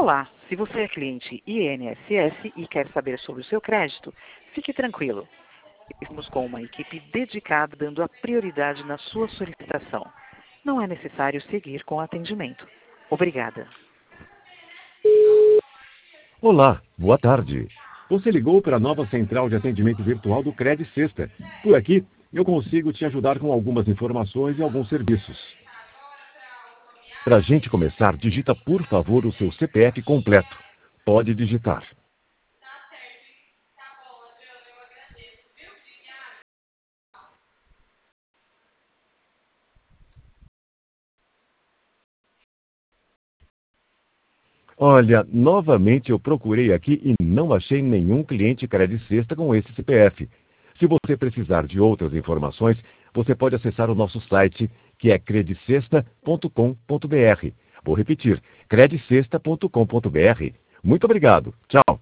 Olá, se você é cliente INSS e quer saber sobre o seu crédito, fique tranquilo. Estamos com uma equipe dedicada dando a prioridade na sua solicitação. Não é necessário seguir com o atendimento. Obrigada. Olá, boa tarde. Você ligou para a nova central de atendimento virtual do Cred Sexta. Por aqui, eu consigo te ajudar com algumas informações e alguns serviços. Para a gente começar, digita por favor o seu CPF completo. Pode digitar. Olha, novamente eu procurei aqui e não achei nenhum cliente Cred Sexta com esse CPF. Se você precisar de outras informações, você pode acessar o nosso site, que é credicesta.com.br. Vou repetir, credicesta.com.br. Muito obrigado. Tchau.